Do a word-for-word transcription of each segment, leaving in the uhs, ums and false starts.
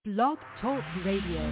Blog Talk Radio.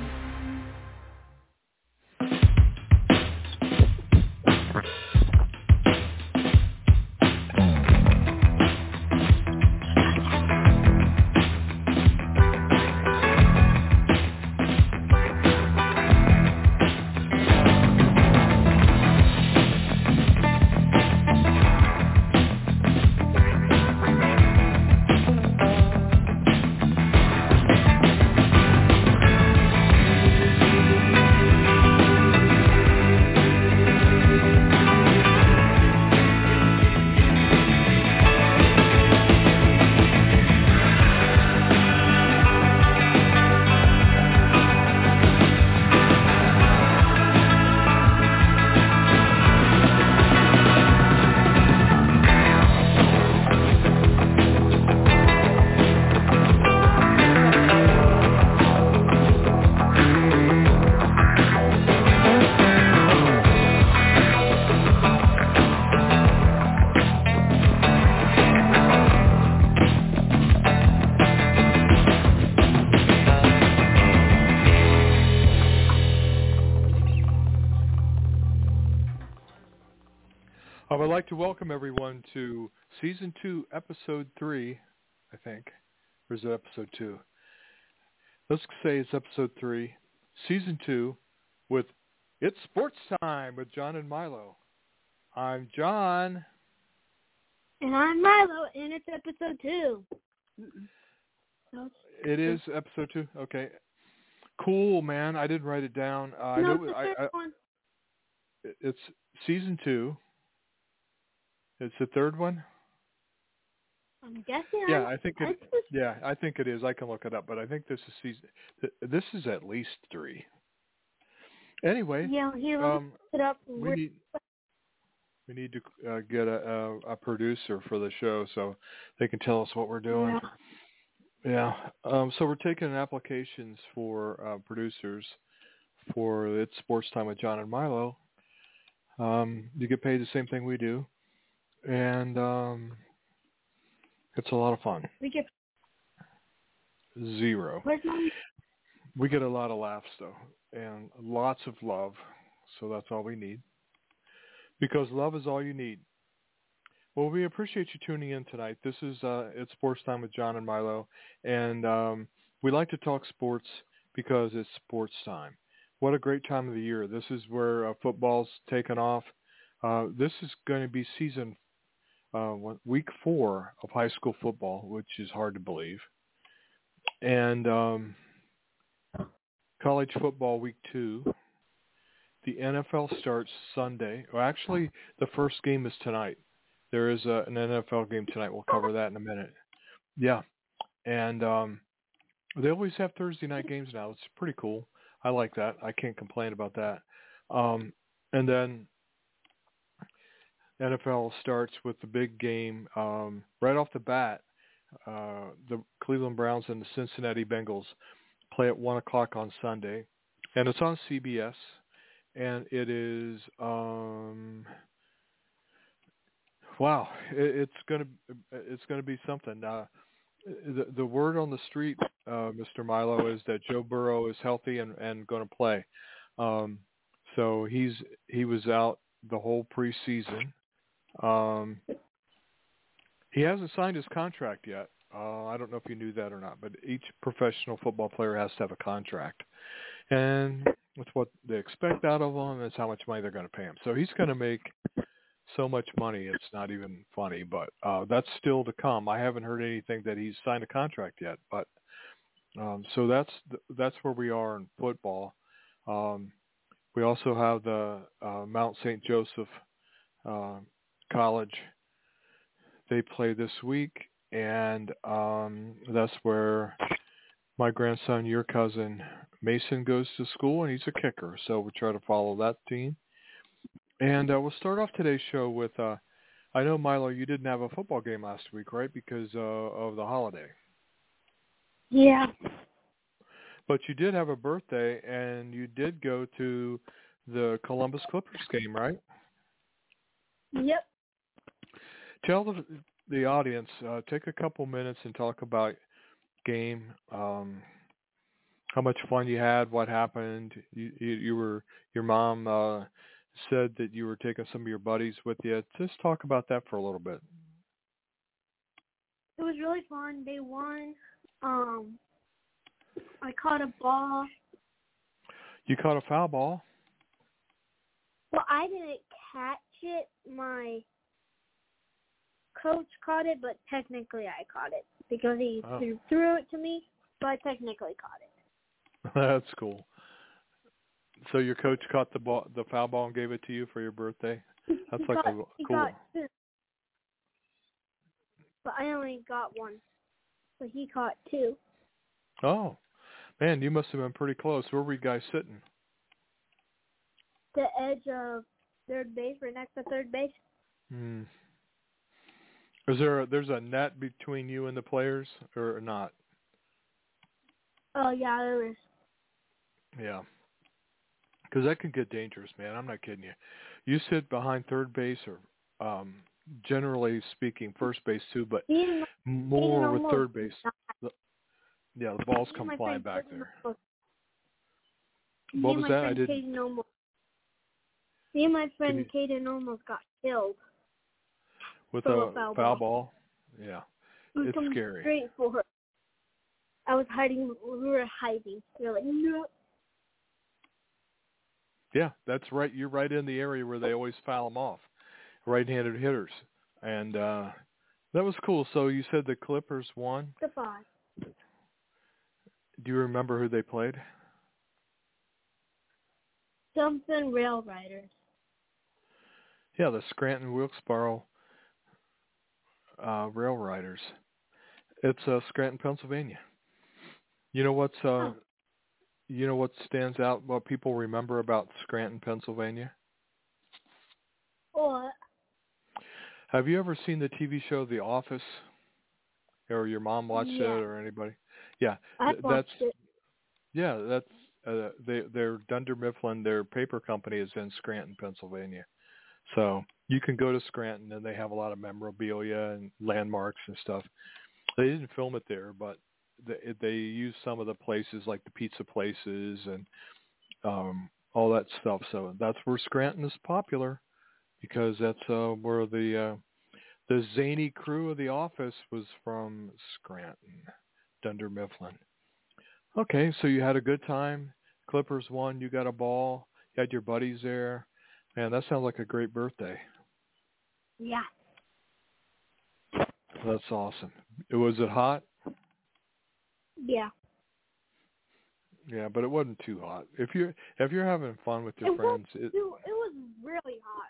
I would like to welcome everyone to Season two, Episode three, I think. Or is it Episode two? Let's say it's Episode three, Season two, with It's Sports Time with John and Milo. I'm John. And I'm Milo, and it's Episode two. No, it is Episode two? Okay. Cool, man. I didn't write it down. Uh, no, I know it's the I, third I, one. It's Season two. It's the third one? I'm guessing. Yeah, I'm, I think it. Yeah, I think it is. I can look it up, but I think this is season. This is at least three. Anyway, yeah, here, um, it up. we need we need to uh, get a, a a producer for the show so they can tell us what we're doing. Yeah. yeah. Um, so we're taking applications for uh, producers for It's Sports Time with John and Milo. Um, you get paid the same thing we do. And um, it's a lot of fun. We get Zero. Where's my... We get a lot of laughs, though, and lots of love. So that's all we need. Because love is all you need. Well, we appreciate you tuning in tonight. This is uh, It's Sports Time with John and Milo. And um, we like to talk sports because it's sports time. What a great time of the year. This is where uh, football's taken off. Uh, this is going to be season Uh, week four of high school football, which is hard to believe. And um, college football week two. The N F L starts Sunday. Well, actually, the first game is tonight. There is a, an N F L game tonight. We'll cover that in a minute. Yeah. And um, they always have Thursday night games now. It's pretty cool. I like that. I can't complain about that. Um, and then N F L starts with the big game um, right off the bat. Uh, the Cleveland Browns and the Cincinnati Bengals play at one o'clock on Sunday, and it's on C B S. And it is um, wow, it, it's gonna it's gonna be something. Uh, the the word on the street, uh, Mister Milo, is that Joe Burrow is healthy and, and going to play. Um, so he's he was out the whole preseason. Um, he hasn't signed his contract yet. Uh, I don't know if you knew that or not, but each professional football player has to have a contract. And it's what they expect out of him. It's how much money they're going to pay him. So he's going to make so much money, it's not even funny. But uh, that's still to come. I haven't heard anything that he's signed a contract yet. But um, so that's that's where we are in football. Um, we also have the uh, Mount Saint Joseph uh, College. They play this week, and um, that's where my grandson, your cousin, Mason, goes to school, and he's a kicker. So we try to follow that team. And uh, we'll start off today's show with, uh, I know, Milo, you didn't have a football game last week, right, because uh, of the holiday. Yeah. But you did have a birthday, and you did go to the Columbus Clippers game, right? Yep. Tell the, the audience, uh, take a couple minutes and talk about game, um, how much fun you had, what happened. You you, you were your mom uh, said that you were taking some of your buddies with you. Just talk about that for a little bit. It was really fun. They won. Um, I caught a ball. You caught a foul ball. Well, I didn't catch it. My coach caught it, but technically I caught it because he Oh. threw, threw it to me, but I technically caught it. That's cool. So your coach caught the ball, the foul ball, and gave it to you for your birthday. That's he like got, a he cool. got two, but I only got one, so he caught two. Oh, man, you must have been pretty close. Where were you guys sitting? The edge of third base, right next to third base. Hmm. Is there a, there's a net between you and the players, or not? Oh yeah, there is. Yeah. Because that can get dangerous, man. I'm not kidding you. You sit behind third base, or um, generally speaking, first base too, but He more with almost third base. The, yeah, the balls Me and come my flying friend back Caden there. almost- What Me and was my that? I friend didn't. Caden almost. Me and my friend you- Caden almost got killed. With for a a foul foul ball. ball? Yeah. It was It's coming scary. straight for her. I was hiding. We were hiding. We were like, no. Yeah, that's right. You're right in the area where they always foul them off, right-handed hitters. And uh, that was cool. So you said the Clippers won. Goodbye. Do you remember who they played? Something Rail Riders. Yeah, the Scranton Wilkesboro uh, Rail Riders. It's uh, Scranton, Pennsylvania. You know what's uh, Oh. you know what stands out? What people remember about Scranton, Pennsylvania? Or Have you ever seen the T V show The Office? Or your mom watched Yeah. it, or anybody? Yeah, I th- watched that's it. yeah, that's uh, they their Dunder Mifflin, their paper company is in Scranton, Pennsylvania. So you can go to Scranton, and they have a lot of memorabilia and landmarks and stuff. They didn't film it there, but they, they used some of the places like the pizza places and um, all that stuff. So that's where Scranton is popular because that's uh, where the uh, the zany crew of The Office was from Scranton, Dunder Mifflin. Okay, so you had a good time. Clippers won. You got a ball. You had your buddies there. Man, that sounds like a great birthday. Yeah. That's awesome. Was it hot? Yeah. Yeah, but it wasn't too hot. If you if you're having fun with your It friends, was, it it was really hot.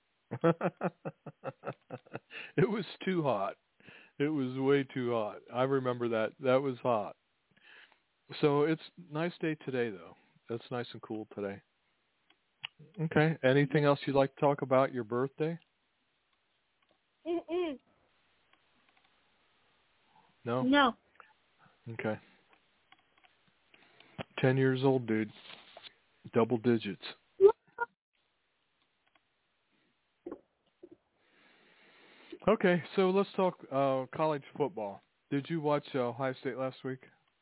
it was too hot. It was way too hot. I remember that. That was hot. So it's a nice day today, though. It's nice and cool today. Okay. Anything else you'd like to talk about your birthday? Mm-mm. No? No. Okay. Ten years old, dude. Double digits. Okay, so let's talk uh, college football. Did you watch uh, Ohio State last week?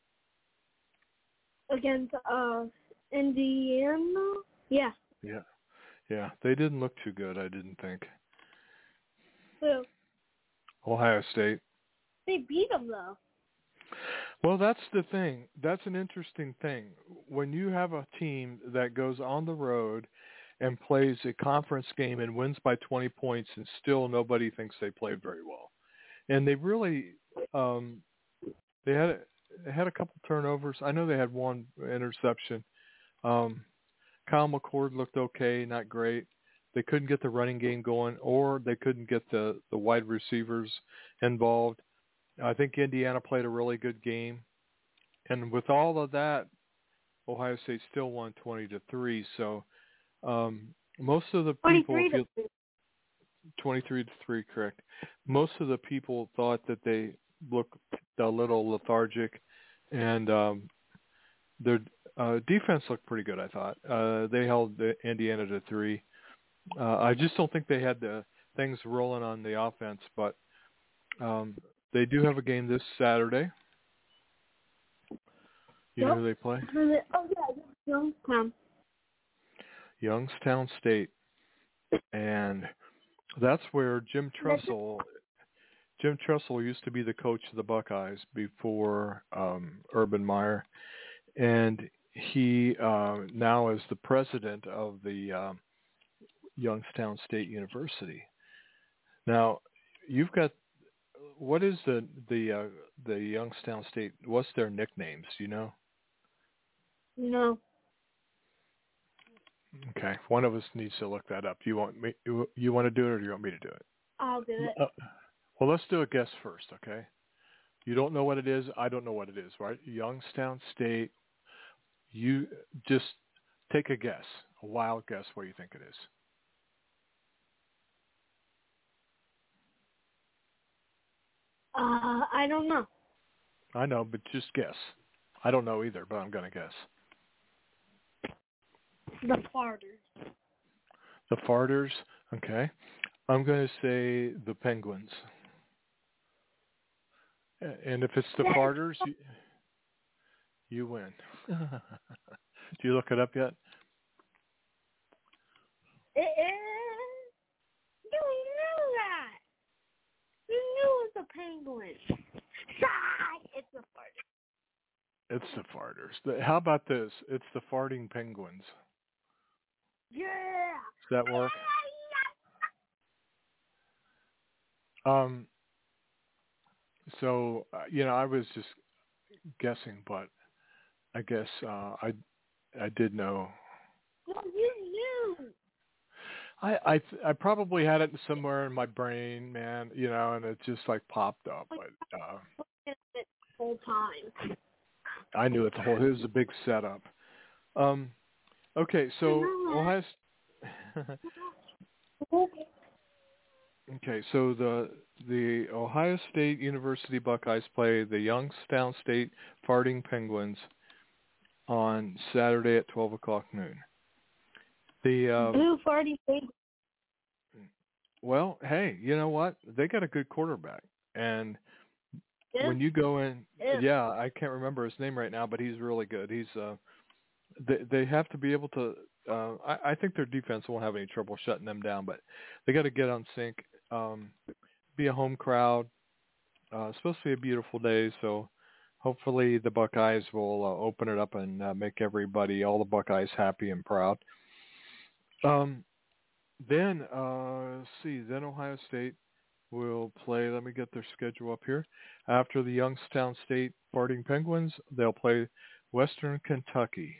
Against uh Indiana. Yeah. Yeah. Yeah. They didn't look too good, I didn't think. So Ohio State. they beat them though. Well, that's the thing. That's an interesting thing. When you have a team that goes on the road and plays a conference game and wins by twenty points and still nobody thinks they played very well. And they really um, they had they had a couple turnovers. I know they had one interception. Um, Kyle McCord looked okay, not great. They couldn't get the running game going, or they couldn't get the, the wide receivers involved. I think Indiana played a really good game. And with all of that, Ohio State still won twenty to three. So um, most of the people Twenty-three feel to twenty-three to three, correct. Most of the people thought that they looked a little lethargic, and um, their uh, defense looked pretty good. I thought uh, they held the Indiana to three. Uh, I just don't think they had the things rolling on the offense, but um, they do have a game this Saturday. You know who they play? Oh, yeah, Youngstown. Youngstown State. And that's where Jim Tressel, Jim Tressel used to be the coach of the Buckeyes before um, Urban Meyer. And he uh, now is the president of the um, Youngstown State University. Now, you've got, what is the the uh, the Youngstown State? What's their nicknames? Do you know? No. Okay, one of us needs to look that up. You want me? You, you want to do it, or do you want me to do it? I'll do it. Uh, well, let's do a guess first, okay? You don't know what it is. I don't know what it is, right? Youngstown State. You just take a guess, a wild guess. What you think it is? Uh, I don't know. I know, but just guess. I don't know either, but I'm going to guess. The Farters. The Farters, okay. I'm going to say the Penguins. And if it's the Farters, you, you win. Do you look it up yet? It is. You knew that. You knew it was a penguin. Sigh! It's the Farters. It's the Farters. The, how about this? It's the Farting Penguins. Yeah. Does that work? Um. So uh, you know, I was just guessing, but I guess uh, I I did know. No, you knew. I I I probably had it somewhere in my brain, man. You know, and it just like popped up. But uh, It the whole time. I knew it the whole. It was a big setup. Um. Okay, so Ohio. Okay, so the the Ohio State University Buckeyes play the Youngstown State Farting Penguins on Saturday at twelve o'clock noon. The uh, Blue Farting Penguins. Well, hey, you know what? They got a good quarterback, and Yeah. when you go in, Yeah. yeah, I can't remember his name right now, but he's really good. He's uh, they they have to be able to. Uh, I, I think their defense won't have any trouble shutting them down, but they got to get on sync. Um, be a home crowd. Uh, it's supposed to be a beautiful day, so hopefully the Buckeyes will uh, open it up and uh, make everybody, all the Buckeyes, happy and proud. Um, then, uh, let's see, then Ohio State will play, let me get their schedule up here. After the Youngstown State Farting Penguins, they'll play Western Kentucky.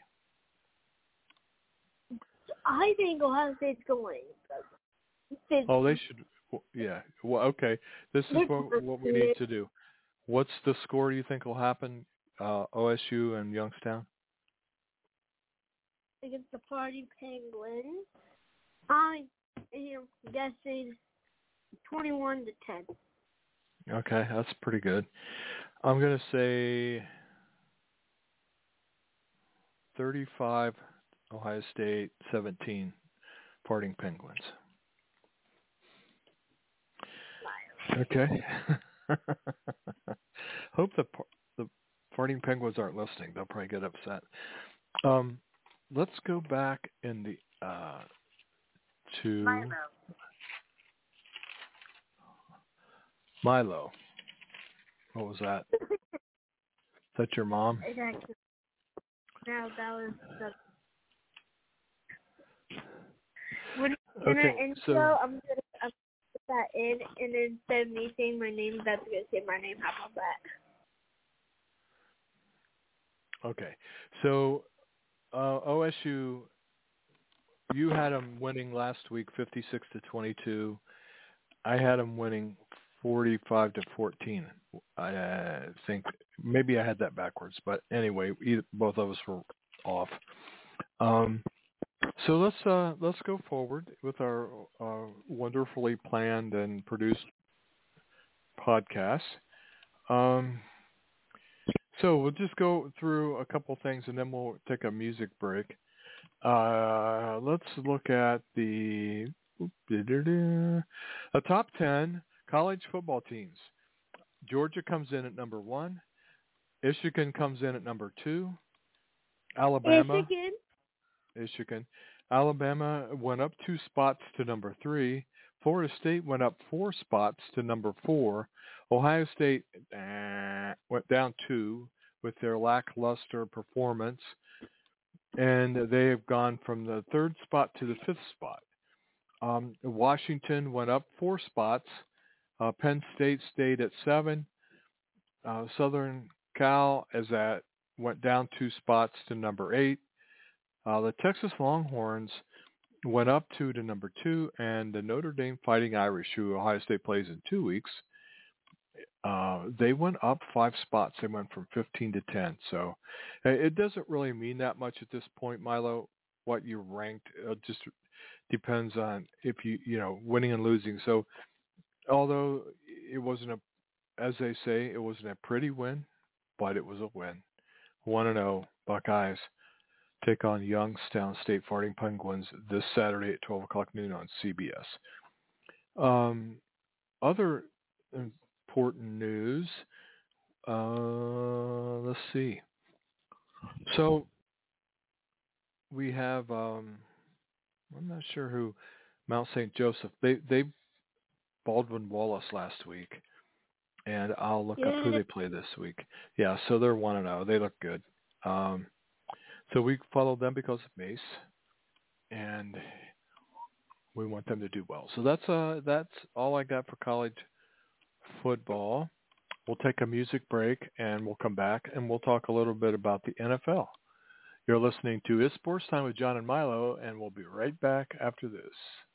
I think Ohio State's going. Oh, they should, yeah. Well, okay, this is what, what we need to do. What's the score you think will happen, uh, O S U and Youngstown? Against the Farting Penguins. I am guessing twenty-one to ten. Okay, that's pretty good. I'm going to say thirty-five Ohio State, seventeen Farting Penguins. Okay. Hope the the Farting Penguins aren't listening. They'll probably get upset. Um, let's go back in the uh, to Milo. Milo. What was that? Is that your mom? Exactly. No, that was the. When in Okay, an intro, so I'm gonna I'm gonna put that in, and instead of me saying my name, that's gonna say my name. How about that? okay, so uh, O S U, you had them winning last week, fifty-six to twenty-two. I had them winning forty-five to fourteen. I uh, think maybe I had that backwards, but anyway, either, both of us were off. Um, so let's uh, let's go forward with our uh, wonderfully planned and produced podcast. Um, so we'll just go through a couple things and then we'll take a music break. Uh, let's look at the the top ten college football teams. Georgia comes in at number one. Michigan comes in at number two. Alabama, Michigan. Michigan. Alabama went up two spots to number three. Florida State went up four spots to number four. Ohio State eh, went down two with their lackluster performance, and they have gone from the third spot to the fifth spot. Um, Washington went up four spots. Uh, Penn State stayed at seven. Uh, Southern Cal is at went down two spots to number eight. Uh, the Texas Longhorns went up two to number two, and the Notre Dame Fighting Irish, who Ohio State plays in two weeks, uh, they went up five spots. They went from fifteen to ten. So uh, it doesn't really mean that much at this point, Milo, what you ranked. It just depends on if you, you know, winning and losing. So although it wasn't a, as they say, it wasn't a pretty win, but it was a win. one and oh Buckeyes take on Youngstown State Fighting Penguins this Saturday at twelve o'clock noon on C B S. Um, other important news, uh, let's see. So we have, um, I'm not sure who, Mount Saint Joseph. They they Baldwin Wallace last week, and I'll look Yeah. up who they play this week. Yeah, so they're one and zero. They look good. Um, so we followed them because of Mace, and we want them to do well. So that's uh that's all I got for college football. We'll take a music break, and we'll come back, and we'll talk a little bit about the N F L. You're listening to It's Sports Time with John and Milo, and we'll be right back after this.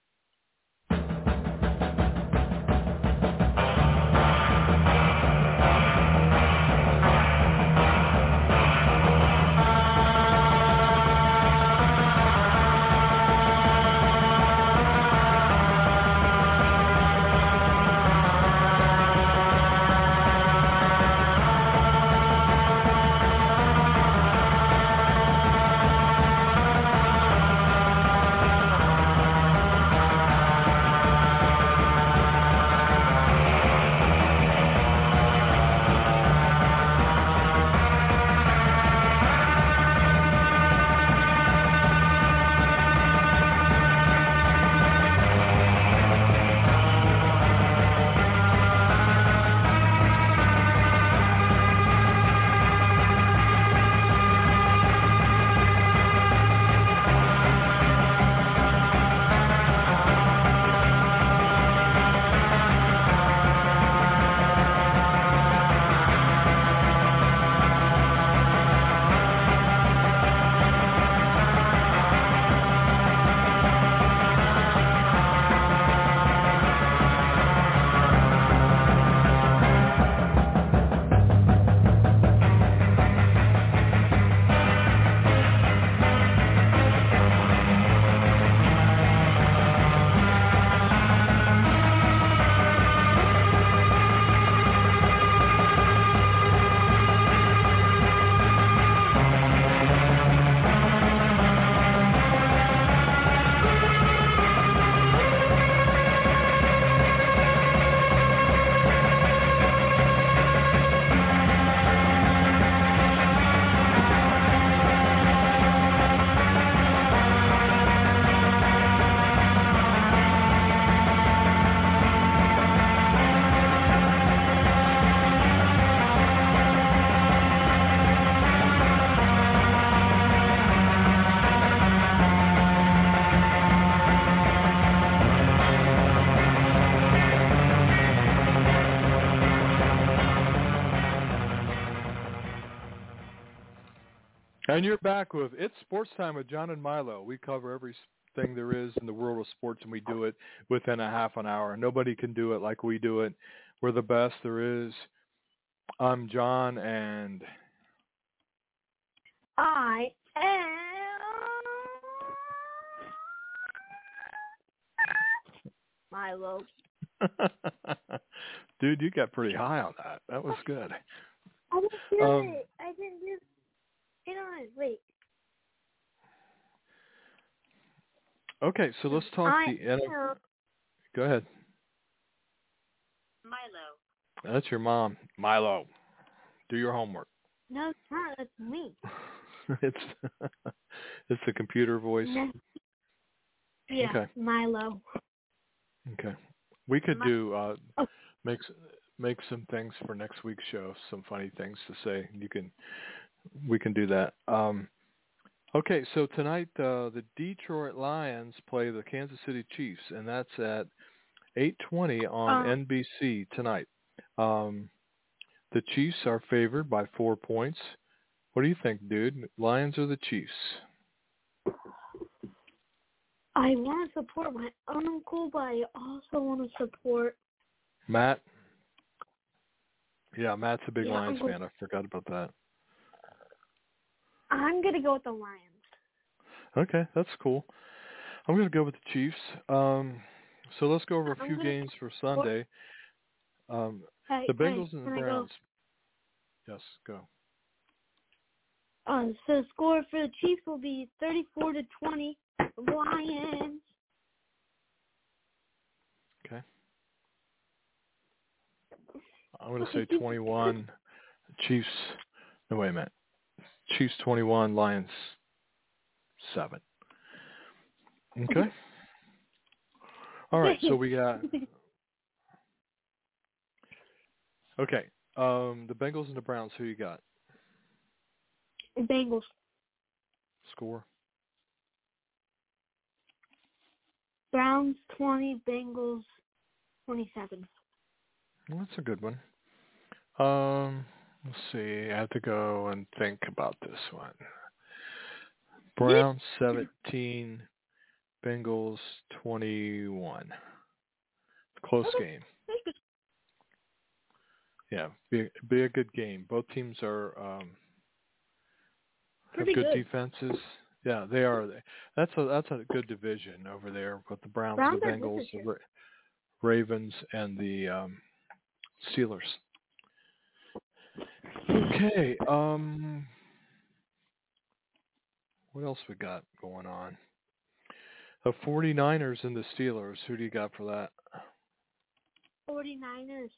And you're back with It's Sports Time with John and Milo. We cover everything there is in the world of sports, and we do it within a half an hour. Nobody can do it like we do it. We're the best there is. I'm John, and I am Milo. Dude, you got pretty high on that. That was good. I didn't do Um, it. I didn't do. Get on. Wait. Okay, so let's talk I the N F L. am Go ahead. Milo. That's your mom, Milo. Do your homework. No, it's not. That's me. it's it's the computer voice. Yeah, Okay. Milo. Okay. We could My- do uh, Oh. make s- make some things for next week's show. Some funny things to say. You can we can do that. Um, okay. So tonight uh, the Detroit Lions play the Kansas City Chiefs, and that's at eight twenty on Uh, N B C tonight. Um, the Chiefs are favored by four points. What do you think, dude? Lions or the Chiefs? I want to support my uncle, but I also want to support. Matt? Yeah, Matt's a big Yeah, Lions Uncle- fan. I forgot about that. I'm gonna go with the Lions. Okay, that's cool. I'm going to go with the Chiefs. Um, so let's go over a I'm few gonna- games for Sunday. Um, Hey, the hey, Bengals and the can I go? Browns. Yes, go. Uh, so the score for the Chiefs will be thirty-four to twenty. Lions. Okay. I'm going to Okay, say twenty-one. Chiefs. No, wait a minute. Chiefs twenty-one, Lions seven. Okay. All right, so we got okay. Um, the Bengals and the Browns. Who you got? Bengals. Score. Browns twenty. Bengals twenty-seven. Well, that's a good one. Um, let's see. I have to go and think about this one. Browns seventeen, Bengals twenty-one. Close Okay. game. Yeah, be be a good game. Both teams are um, have Pretty good, good. defenses. Yeah, they are. That's a that's a good division over there with the Browns, Browns the are good Bengals, this the year. Ra- Ravens, and the um, Steelers. Okay. Um, what else we got going on? The 49ers and the Steelers. Who do you got for that? 49ers.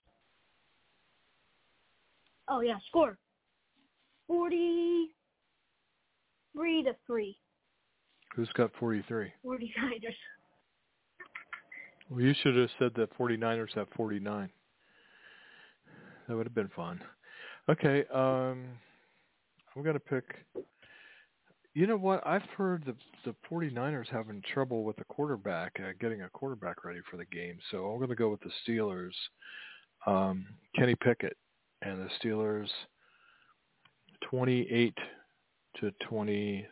Oh, yeah, score. forty-three to three. Who's got forty-three? 49ers. Well, you should have said that 49ers have forty-nine. That would have been fun. Okay, um, I'm going to pick... You know what? I've heard the the 49ers having trouble with the quarterback, uh, getting a quarterback ready for the game. So I'm going to go with the Steelers. Um, Kenny Pickett and the Steelers twenty-eight to twenty-four.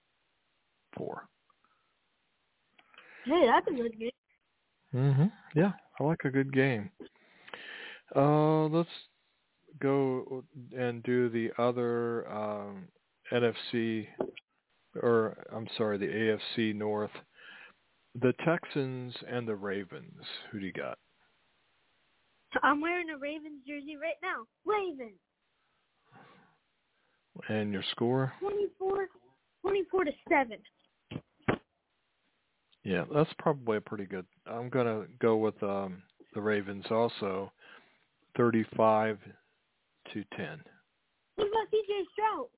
Hey, that's a good game. Mhm. Yeah, I like a good game. Uh, let's go and do the other um, N F C, or I'm sorry, the A F C North. The Texans and the Ravens. Who do you got? I'm wearing a Ravens jersey right now. Ravens. And your score? twenty-four, twenty-four to seven. Yeah, that's probably a pretty good. I'm gonna go with um, the Ravens also, thirty-five to ten. What about C J Stroud?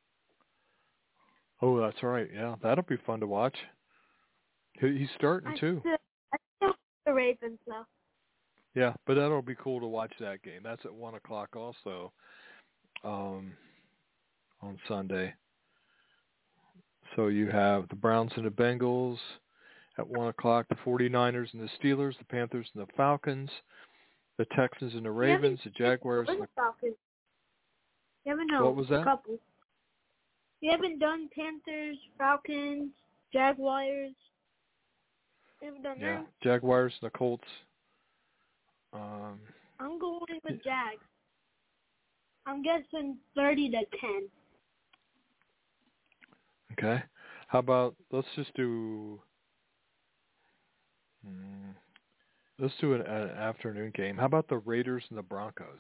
Oh, that's right. Yeah, that'll be fun to watch. He- He's starting I too. still, I still like the Ravens, though. Yeah, but that'll be cool to watch that game. That's at one o'clock also, um, on Sunday. So you have the Browns and the Bengals at one o'clock, the 49ers and the Steelers, the Panthers and the Falcons, the Texans and the Ravens, the Jaguars and the... Falcons. You haven't known What was that? a couple. You haven't done Panthers, Falcons, Jaguars. You haven't done Yeah, them. Jaguars and the Colts. Um, I'm going with Jags. I'm guessing thirty to ten. okay. How about, let's just do... Hmm, let's do an, an afternoon game. How about the Raiders and the Broncos?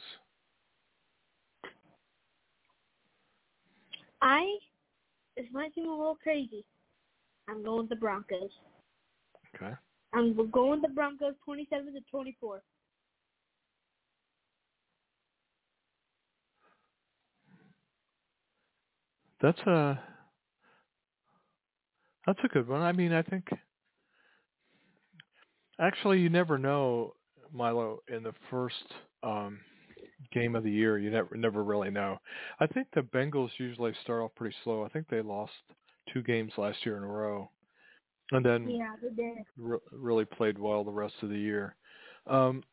I, this might seem a little crazy. I'm going with the Broncos. Okay. I'm going with the Broncos twenty-seven to twenty-four. That's a That's a good one. I mean, I think actually you never know, Milo, in the first um, game of the year. You never never really know. I think the Bengals usually start off pretty slow. I think they lost two games last year in a row, and then Yeah, they did. re- really played well the rest of the year. Um,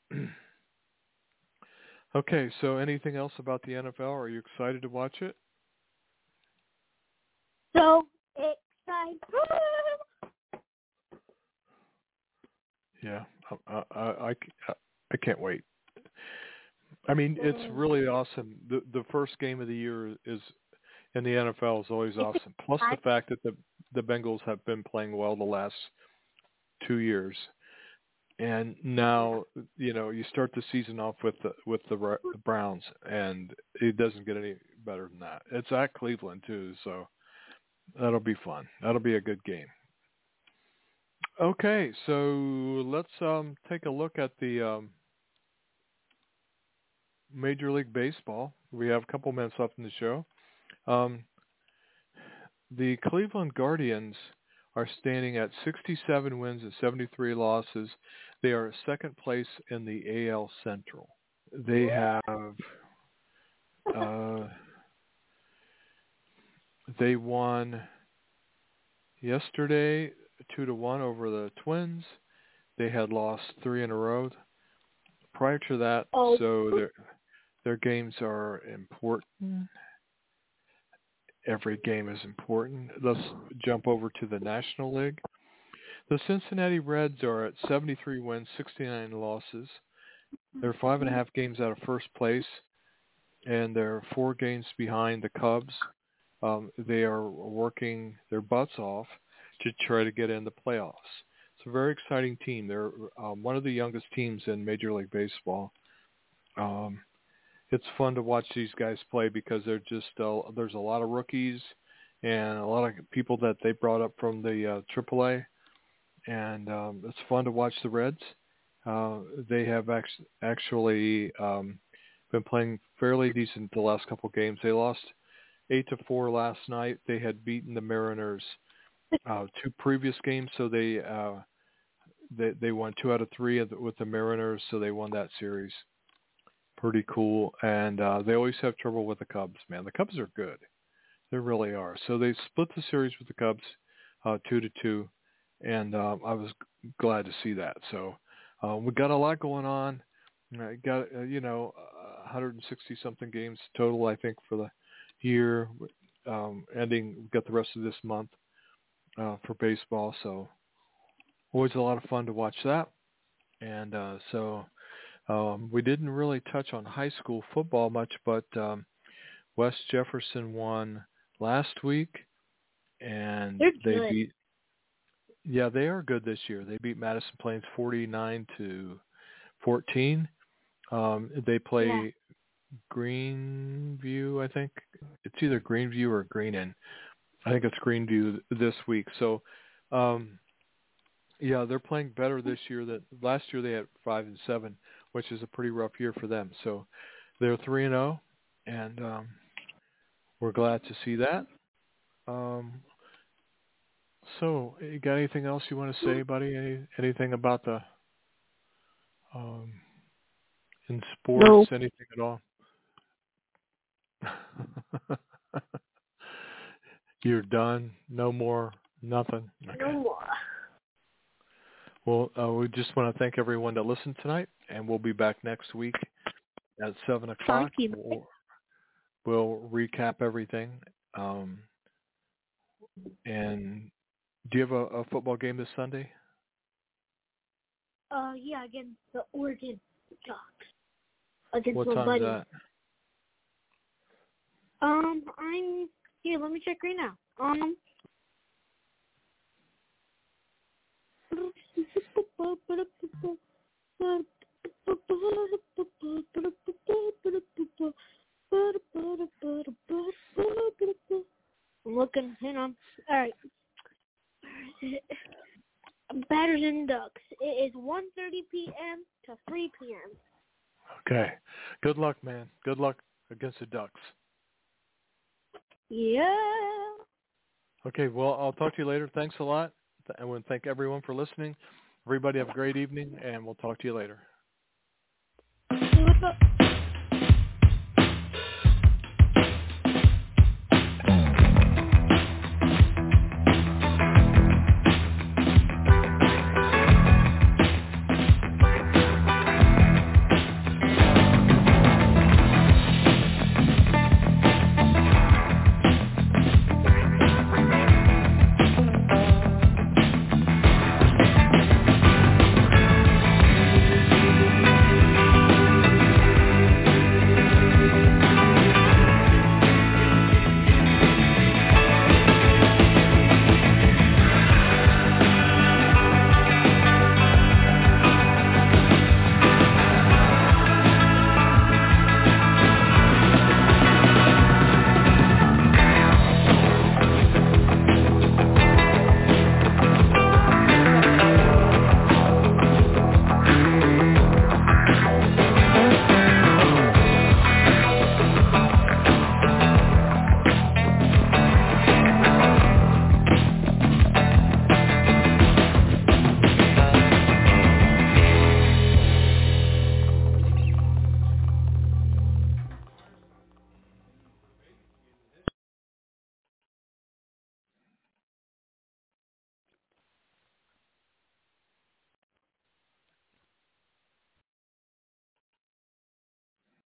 okay, so anything else about the N F L? Are you excited to watch it? So excited. Yeah, I, I, I, I can't wait. I mean, it's really awesome. The the first game of the year is in the N F L is always awesome. Plus the fact that the the Bengals have been playing well the last two years, and now you know you start the season off with the with the, the Browns, and it doesn't get any better than that. It's at Cleveland too, so that'll be fun. That'll be a good game. Okay, so let's um, take a look at the um, Major League Baseball. We have a couple minutes left in the show. Um, the Cleveland Guardians are standing at sixty-seven wins and seventy-three losses. They are second place in the A L Central. They have uh, they won yesterday two to one over the Twins. They had lost three in a row prior to that, Oh. so their their games are important. Every game is important. Let's jump over to the National League. The Cincinnati Reds are at seventy-three wins, sixty-nine losses. They're five and a half games out of first place, and they're four games behind the Cubs. Um, they are working their butts off to try to get in the playoffs. It's a very exciting team. They're um, one of the youngest teams in Major League Baseball. Um, it's fun to watch these guys play because they're just uh, there's a lot of rookies and a lot of people that they brought up from the uh, triple A, and um, it's fun to watch the Reds. Uh, they have act- actually um, been playing fairly decent the last couple of games. They lost eight to four last night. They had beaten the Mariners uh, two previous games, so they uh, they they won two out of three with the Mariners, so they won that series. Pretty cool, and uh, they always have trouble with the Cubs. Man, the Cubs are good; they really are. So they split the series with the Cubs, uh, two to two, and uh, I was g- glad to see that. So uh, we got a lot going on. Uh, got uh, you know, uh, one hundred sixty something games total, I think, for the year. Um, ending, we've got the rest of this month uh, for baseball. So always a lot of fun to watch that, and uh, so. Um, we didn't really touch on high school football much, but um, West Jefferson won last week, and They're they good. beat. Yeah, they are good this year. They beat Madison Plains forty-nine to fourteen. Um, they play Yeah. Greenview, I think. It's either Greenview or Greenon. I think it's Greenview this week. So, um, yeah, they're playing better this year. That last year they had five and seven, which is a pretty rough year for them. So they're three and zero, and um, we're glad to see that. Um, so, you got anything else you want to say, buddy? Any, anything about the um, in sports? No. Anything at all? You're done. No more. Nothing. Okay. No more. Well, uh, we just want to thank everyone that listened tonight, and we'll be back next week at seven o'clock. Funky. We'll, we'll recap everything. Um, and do you have a, a football game this Sunday? Uh, yeah, against the Oregon Ducks. Against What my time's buddy. that? Um, I'm here. Let me check right now. Um. I'm looking. Hang on. All right. Where is it? Batters and Ducks. It is one thirty p.m. to three p.m. Okay. Good luck, man. Good luck against the Ducks. Yeah. Okay, well, I'll talk to you later. Thanks a lot. I want to thank everyone for listening. Everybody have a great evening, and we'll talk to you later.